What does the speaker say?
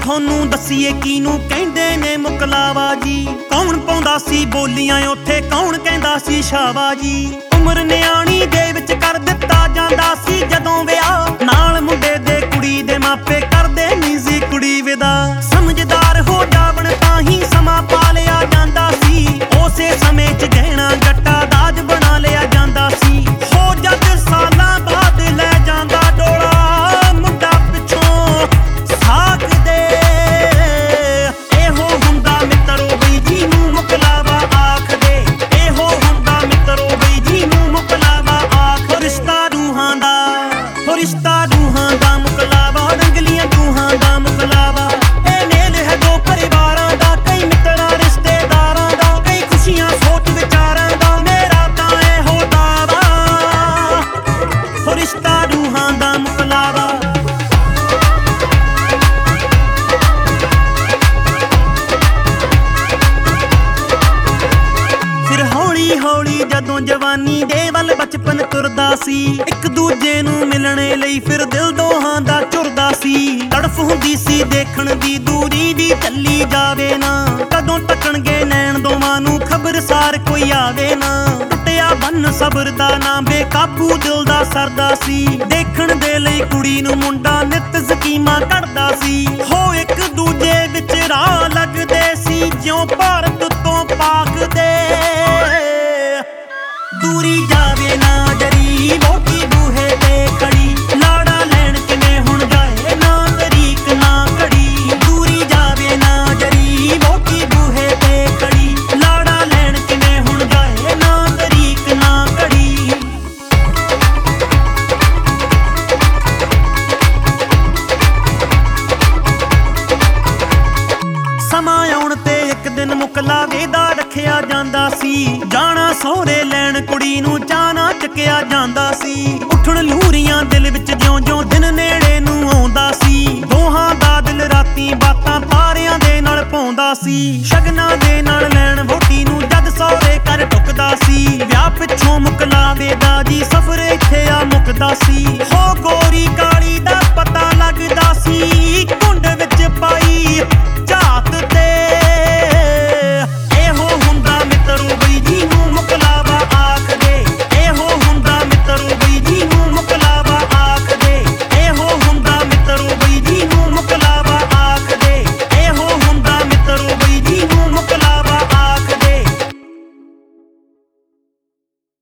ਤੁਹਾਨੂੰ ਦੱਸੀਏ ਕਿਹਨੂੰ ਕਹਿੰਦੇ ਨੇ ਮੁਕਲਾਵਾ ਜੀ। ਕੌਣ ਪਾਉਂਦਾ ਸੀ ਬੋਲੀਆਂ ਉੱਥੇ, ਕੌਣ ਕਹਿੰਦਾ ਸੀ ਸ਼ਾਵਾ ਜੀ। ਉਮਰ ਨਿਆਣੀ ਦੇ ਵਿੱਚ ਕਰ ਦਿੱਤਾ ਜਾਂਦਾ ਸੀ ਜਦੋਂ ਵਿਆਹ, ਨਾਲ ਮੁੰਡੇ ਦੇ ਕੁੜੀ ਦੇ ਮਾਪੇ ਕਰਦੇ ਨਹੀਂ ਸੀ ਕੁੜੀ ਵਿਦਾ। ਸਮਝਦਾਰ ਹੋ ਜਾਵਣ ਤਾਂ ਹੀ ਸਮਾਂ ਪਾ ਲਿਆ ਜਾਂਦਾ ਸੀ, ਉਸੇ ਸਮੇਂ 'ਚ ਗਹਿਣਾ ਗੱਟਾ ਦਾਜ ਬਣਾ ਲਿਆ ਜਾਂਦਾ ਸੀ। ਹੋ ਜਦ ਸਾਲਾਂ ਬਾਅਦ ਲੈ ਜਾਂਦਾ ਡੋਲਾ ਮੁੰਡਾ ਪਿੱਛੋਂ ਸਾਕ ਦੇ, ਇਹੋ ਹੁੰਦਾ ਮਿੱਤਰੋ ਬਈ ਜੀ ਨੂੰ ਮੁਕਲਾਵਾ ਆਖਦੇ। ਇਹੋ ਹੁੰਦਾ ਮਿੱਤਰੋ ਬਈ ਜੀ ਨੂੰ ਮੁਕਲਾਵਾ ਆਖ। ਰਿਸ਼ਤਾ ਰੂਹਾਂ ਦਾ, ਰਿਸ਼ਤਾ ਰੂਹਾਂ ਦਾ ਮੁਕਲਾਵਾ, ਰੰਗਲੀਆਂ ਰੂਹਾਂ ਦਾ ਮੁਕਲਾਵਾ। ਇਹ ਮੇਲ ਹੈ ਦੋ ਪਰਿਵਾਰਾਂ ਦਾ, ਕਈ ਮਿੱਤਰਾਂ ਰਿਸ਼ਤੇਦਾਰਾਂ ਦਾ, ਕਈ ਖੁਸ਼ੀਆਂ ਸੋਚ ਵਿਚਾਰਾਂ ਦਾ, ਮੇਰਾ ਤਾਂ ਇਹੋ ਦਾਵਾ। ਰਿਸ਼ਤਾ ਰੂਹਾਂ ਦਾ ਮੁਕਲਾਵਾ। ਫਿਰ ਹੌਲੀ ਹੌਲੀ ਜਦੋਂ ਜਵਾਨੀ ਦੇ ਵੱਲ ਬਚਪਨ ਤੁਰਦਾ ਸੀ, ਇੱਕ ਦੂਜੇ ਨੂੰ ਮਿਲਣੇ ਲਈ ਫਿਰ ਦਿਲ ਦੋਹਾਂ ਦਾ ਝੁਰਦਾ ਸੀ। ਤੜਫ ਹੁੰਦੀ ਸੀ ਦੇਖਣ ਦੀ ਦੂਰੀ ਦੀ ਚੱਲੀ ਜਾਵੇ ਨਾ, ਕਦੋਂ ਤੱਕਣਗੇ ਨੈਣ ਦੋਵਾਂ ਨੂੰ ਖਬਰਸਾਰ ਕੋਈ ਆਵੇ ਨਾ। ਟੁੱਟਿਆ ਬੰਨ ਸਬਰ ਦਾ ਨਾ, ਬੇਕਾਬੂ ਦਿਲ ਦਾ ਸਰਦਾ ਸੀ। ਦੇਖਣ ਦੇ ਲਈ ਕੁੜੀ ਨੂੰ ਮੁੰਡਾ ਨਿੱਤ ਸਕੀਮਾਂ ਕੱਢਦਾ ਸੀ। ਹੋ ਇੱਕ ਦੂਜੇ ਵਿੱਚ ਰਾਹ ਲੱਗਦੇ ਸੀ, ਜਿਉਂ ਭਾਰਤ ਤੋਂ ਪਾਕ ਦੇ। ਦੂਰੀ ਜਾਵੇ ਨਾ ਜਰੀ ਵੋਟੀ ਬੂਹੇ ਤੇ ਖੜੀ, ਲਾੜਾ ਲੈਣ ਕਿਵੇਂ ਹੁਣ ਜਾਏ ਨਾ ਤਰੀਕ ਨਾ ਘੜੀ। ਦੂਰੀ ਜਾਵੇ ਨਾ ਜਰੀ ਵੋਟੀ ਬੂਹੇ ਤੇ ਖੜੀ, ਲਾੜਾ ਲੈਣ ਕਿਵੇਂ ਹੁਣ ਜਾਏ ਨਾ ਤਰੀਕ ਨਾ ਘੜੀ। ਸਮਾਂ ਆਉਣ ਤੇ ਇੱਕ ਦਿਨ ਮੁਕਲਾਵੇ ਦਾ ਰੱਖਿਆ ਜਾਂਦਾ ਸੀ, ਜਾਣਾ ਸਹੁਰੇ ਲੈਣ ਕੁੜੀ ਨੂੰ ਚਾਅ ਚੱਕਿਆ ਜਾਂਦਾ ਸੀ। ਉੱਠਣ ਲੂਰੀਆਂ ਦਿਲ ਵਿੱਚ ਜਿਉਂ-ਜਿਉਂ ਦਿਨ ਨੇੜੇ ਨੂੰ ਆਉਂਦਾ ਸੀ, ਦੋਹਾਂ ਦਾ ਦਿਲ ਰਾਤੀ ਬਾਤਾਂ ਤਾਰਿਆਂ ਦੇ ਨਾਲ ਪਾਉਂਦਾ ਸੀ। ਸ਼ਗਨਾਂ ਦੇ ਨਾਲ ਲੈਣ ਵੋਟੀ ਨੂੰ ਜਦ ਸਹੁਰੇ ਘਰ ਟੁੱਕਦਾ ਸੀ, ਵਿਆਹ ਪਿੱਛੋਂ ਮੁਕਲਾਵੇ ਦਾ ਜੀ ਸਫ਼ਰ ਇੱਥੇ ਆ ਮੁੱਕਦਾ ਸੀ। ਹੋ ਗੋਰੀ ਕਾਲੀ ਦਾ ਪਤਾ ਲੱਗਦਾ ਸੀ, ਕੁੰਡ ਵਿੱਚ ਪਾਈ